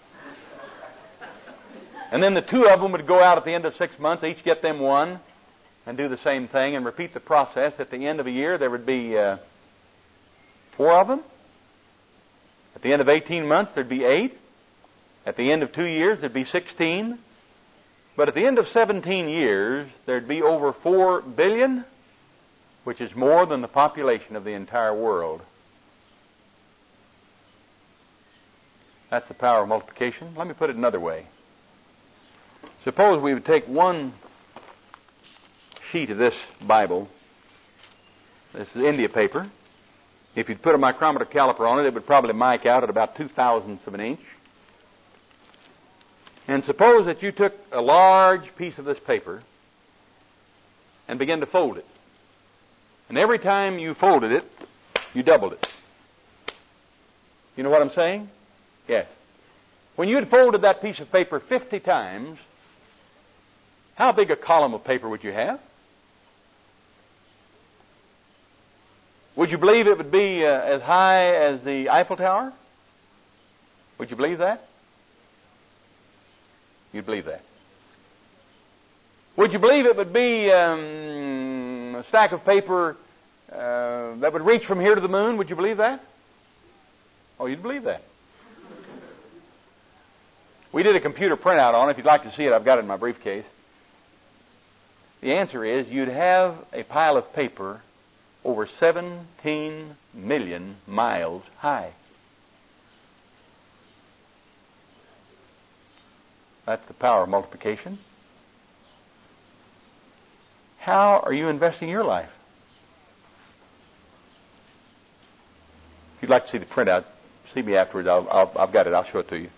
And then the two of them would go out at the end of six months, each get them one, and do the same thing and repeat the process. At the end of a year, there would be uh, four of them. At the end of eighteen months, there'd be eight. At the end of two years, there'd be sixteen. But at the end of seventeen years, there'd be over four billion, which is more than the population of the entire world. That's the power of multiplication. Let me put it another way. Suppose we would take one sheet of this Bible. This is India paper. If you'd put a micrometer caliper on it, it would probably mic out at about two thousandths of an inch. And suppose that you took a large piece of this paper and began to fold it. And every time you folded it, you doubled it. You know what I'm saying? Yes. When you had folded that piece of paper fifty times, how big a column of paper would you have? Would you believe it would be uh, as high as the Eiffel Tower? Would you believe that? You'd believe that. Would you believe it would be um, a stack of paper uh, that would reach from here to the moon? Would you believe that? Oh, you'd believe that. We did a computer printout on it. If you'd like to see it, I've got it in my briefcase. The answer is you'd have a pile of paper over seventeen million miles high. That's the power of multiplication. How are you investing your life? If you'd like to see the printout, see me afterwards. I'll, I'll, I've got it. I'll show it to you.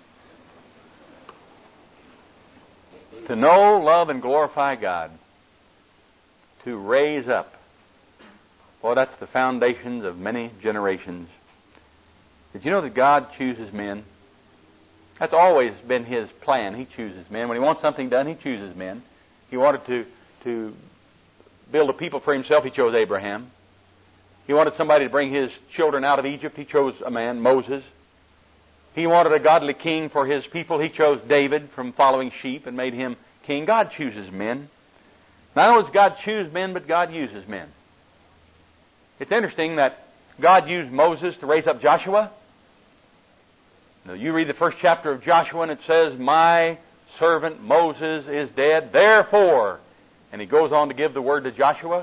To know, love, and glorify God. To raise up. Well, that's the foundations of many generations. Did you know that God chooses men? That's always been His plan. He chooses men. When He wants something done, He chooses men. He wanted to, to build a people for Himself. He chose Abraham. He wanted somebody to bring His children out of Egypt. He chose a man, Moses. He wanted a godly king for His people. He chose David from following sheep and made him king. God chooses men. Not only does God choose men, but God uses men. It's interesting that God used Moses to raise up Joshua. Now, you read the first chapter of Joshua and it says, "My servant Moses is dead, therefore." And he goes on to give the word to Joshua.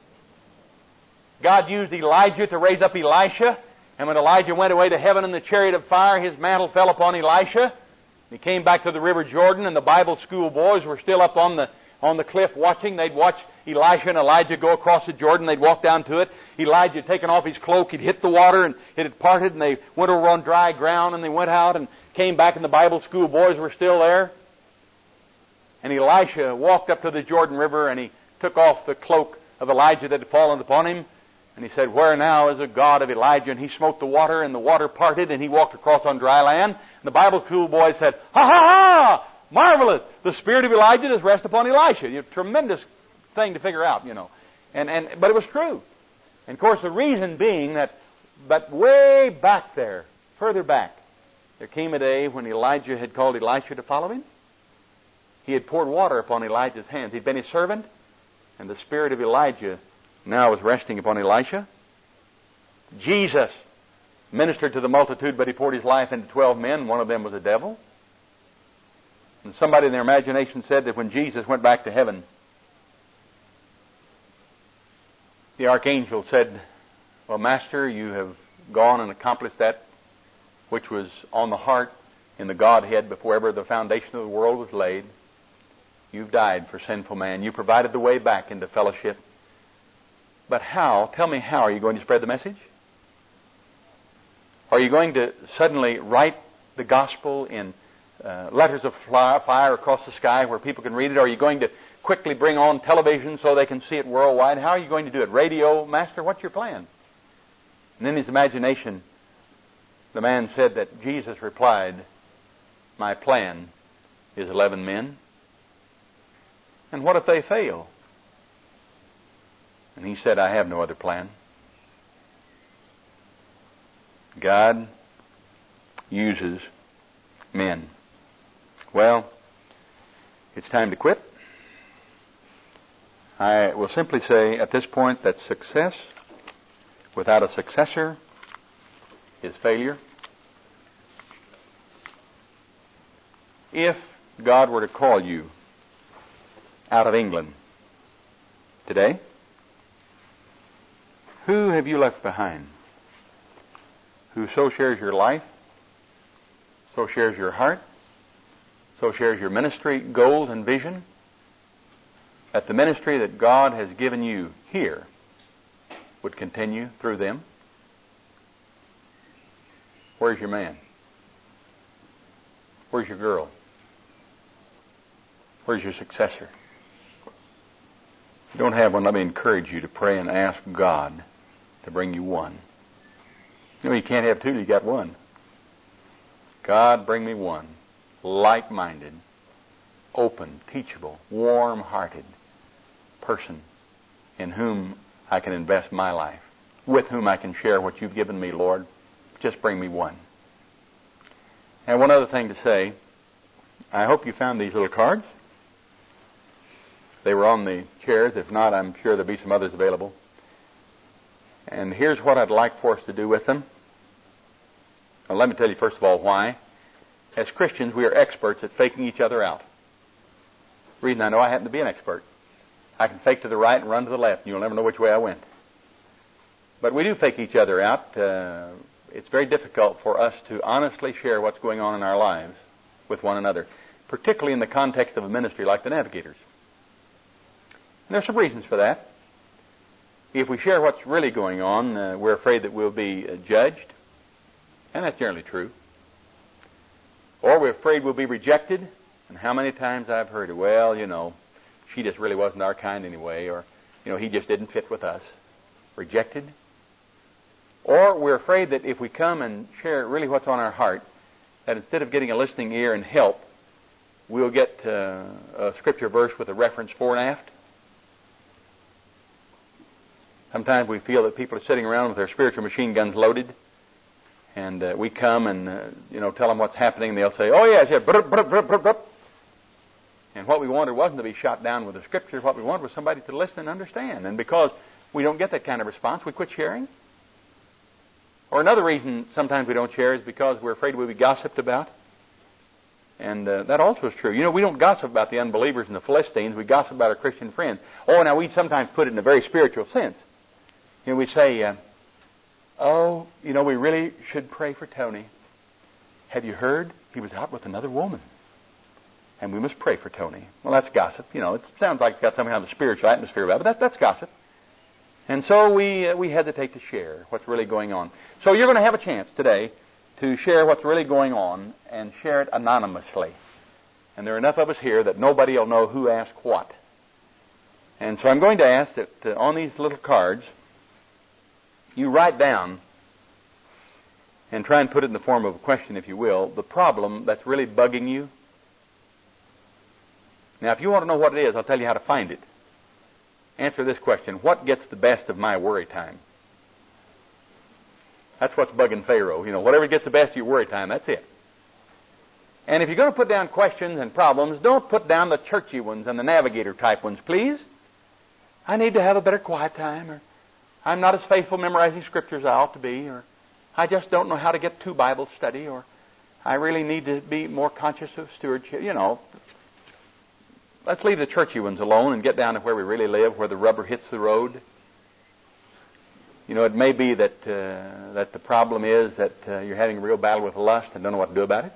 God used Elijah to raise up Elisha. And when Elijah went away to heaven in the chariot of fire, his mantle fell upon Elisha. He came back to the river Jordan, and the Bible school boys were still up on the on the cliff watching. They'd watch Elisha and Elijah go across the Jordan. They'd walk down to it. Elijah had taken off his cloak. He'd hit the water, and it had parted, and they went over on dry ground, and they went out and came back, and the Bible school boys were still there. And Elisha walked up to the Jordan River, and he took off the cloak of Elijah that had fallen upon him. And he said, "Where now is the God of Elijah?" And he smote the water, and the water parted, and he walked across on dry land. And the Bible school boys said, "Ha ha ha! Marvelous! The spirit of Elijah does rest upon Elisha." A tremendous thing to figure out, you know. And and but it was true. And of course the reason being that, but way back there, further back, there came a day when Elijah had called Elisha to follow him. He had poured water upon Elijah's hands. He'd been his servant, and the spirit of Elijah now was resting upon Elisha. Jesus ministered to the multitude, but he poured his life into twelve men. One of them was a devil. And somebody in their imagination said that when Jesus went back to heaven, the archangel said, "Well, Master, you have gone and accomplished that which was on the heart in the Godhead before ever the foundation of the world was laid. You've died for sinful man. You provided the way back into fellowship. But how, tell me how are you going to spread the message? Are you going to suddenly write the gospel in uh, letters of fire across the sky where people can read it? Are you going to quickly bring on television so they can see it worldwide? How are you going to do it? Radio, Master, what's your plan?" And in his imagination, the man said that Jesus replied, "My plan is eleven men. And what if they fail?" And he said, "I have no other plan." God uses men. Well, it's time to quit. I will simply say at this point that success without a successor is failure. If God were to call you out of England today, who have you left behind? Who so shares your life, so shares your heart, so shares your ministry goals and vision, that the ministry that God has given you here would continue through them? Where's your man? Where's your girl? Where's your successor? If you don't have one, let me encourage you to pray and ask God to bring you one. You know, you can't have two till you got one. God, bring me one, like-minded, open, teachable, warm-hearted person in whom I can invest my life, with whom I can share what you've given me, Lord. Just bring me one. And one other thing to say, I hope you found these little cards. They were on the chairs. If not, I'm sure there'll be some others available. And here's what I'd like for us to do with them. Now, let me tell you first of all why. As Christians, we are experts at faking each other out. The reason I know I happen to be an expert. I can fake to the right and run to the left, and you'll never know which way I went. But we do fake each other out. Uh, it's very difficult for us to honestly share what's going on in our lives with one another, particularly in the context of a ministry like the Navigators. And there's some reasons for that. If we share what's really going on, uh, we're afraid that we'll be uh, judged, and that's generally true. Or we're afraid we'll be rejected, and how many times I've heard it, well, you know, she just really wasn't our kind anyway, or, you know, he just didn't fit with us. Rejected. Or we're afraid that if we come and share really what's on our heart, that instead of getting a listening ear and help, we'll get uh, a scripture verse with a reference fore and aft. Sometimes we feel that people are sitting around with their spiritual machine guns loaded, and uh, we come and, uh, you know, tell them what's happening, and they'll say, oh, yes, yeah, bruh, bruh, bruh, bruh, bruh. And what we wanted wasn't to be shot down with the Scriptures. What we wanted was somebody to listen and understand. And because we don't get that kind of response, we quit sharing. Or another reason sometimes we don't share is because we're afraid we'll be gossiped about. And uh, that also is true. You know, we don't gossip about the unbelievers and the Philistines. We gossip about our Christian friends. Oh, now we sometimes put it in a very spiritual sense. You know, we say, uh, oh, you know, we really should pray for Tony. Have you heard? He was out with another woman. And we must pray for Tony. Well, that's gossip. You know, it sounds like it's got some kind of a spiritual atmosphere about it, but that, that's gossip. And so we uh, we hesitate to share what's really going on. So you're going to have a chance today to share what's really going on and share it anonymously. And there are enough of us here that nobody will know who asked what. And so I'm going to ask that uh, on these little cards, you write down and try and put it in the form of a question, if you will, the problem that's really bugging you. Now, if you want to know what it is, I'll tell you how to find it. Answer this question: what gets the best of my worry time? That's what's bugging Pharaoh. You know, whatever gets the best of your worry time, that's it. And if you're going to put down questions and problems, don't put down the churchy ones and the navigator type ones, please. I need to have a better quiet time, or I'm not as faithful memorizing scriptures as I ought to be, or I just don't know how to get to Bible study, or I really need to be more conscious of stewardship. You know, let's leave the churchy ones alone and get down to where we really live, where the rubber hits the road. You know, it may be that uh, that the problem is that uh, you're having a real battle with lust and don't know what to do about it.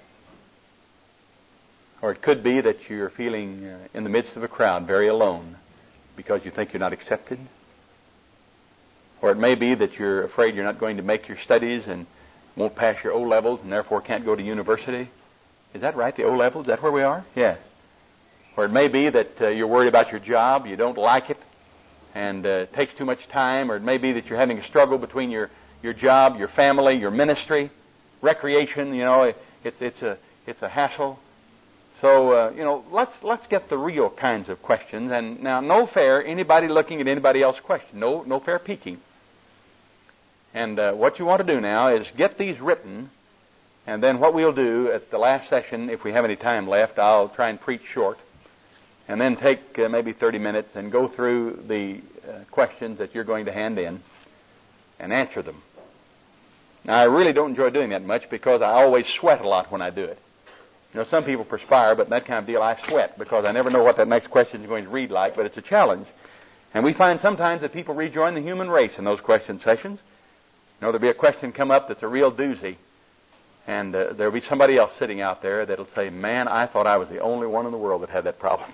Or it could be that you're feeling uh, in the midst of a crowd very alone because you think you're not accepted. Or it may be that you're afraid you're not going to make your studies and won't pass your O-levels and therefore can't go to university. Is that right, the O-levels? Is that where we are? Yes. Or it may be that uh, you're worried about your job, you don't like it, and uh, it takes too much time. Or it may be that you're having a struggle between your, your job, your family, your ministry, recreation. You know, it, it's it's a it's a hassle. So uh, you know, let's let's get the real kinds of questions. And now, no fair anybody looking at anybody else's question. No no fair peeking. And uh, what you want to do now is get these written, and then what we'll do at the last session, if we have any time left, I'll try and preach short. and then take uh, maybe thirty minutes and go through the uh, questions that you're going to hand in and answer them. Now, I really don't enjoy doing that much because I always sweat a lot when I do it. You know, some people perspire, but in that kind of deal I sweat because I never know what that next question is going to read like, but it's a challenge. And we find sometimes that people rejoin the human race in those question sessions. You know, there'll be a question come up that's a real doozy, and uh, there'll be somebody else sitting out there that'll say, man, I thought I was the only one in the world that had that problem.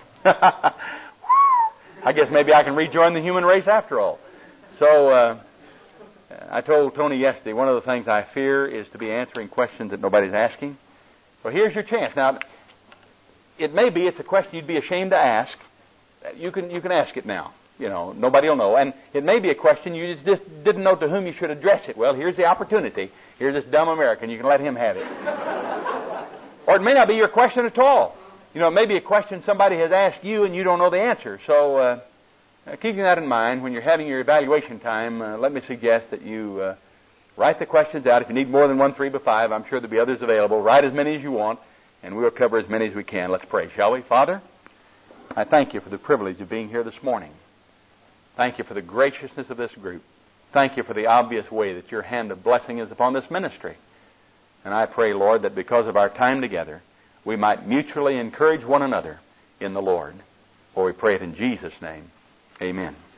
I guess maybe I can rejoin the human race after all. So uh, I told Tony yesterday, one of the things I fear is to be answering questions that nobody's asking. So here's your chance. Now, it may be it's a question you'd be ashamed to ask. You can you can ask it now. You know, nobody will know. And it may be a question you just didn't know to whom you should address it. Well, here's the opportunity. Here's this dumb American. You can let him have it. Or it may not be your question at all. You know, it may be a question somebody has asked you and you don't know the answer. So uh, keeping that in mind, when you're having your evaluation time, uh, let me suggest that you uh, write the questions out. If you need more than one, three, but five, I'm sure there'll be others available. Write as many as you want, and we'll cover as many as we can. Let's pray, shall we? Father, I thank you for the privilege of being here this morning. Thank you for the graciousness of this group. Thank you for the obvious way that your hand of blessing is upon this ministry. And I pray, Lord, that because of our time together, we might mutually encourage one another in the Lord. For we pray it in Jesus' name. Amen.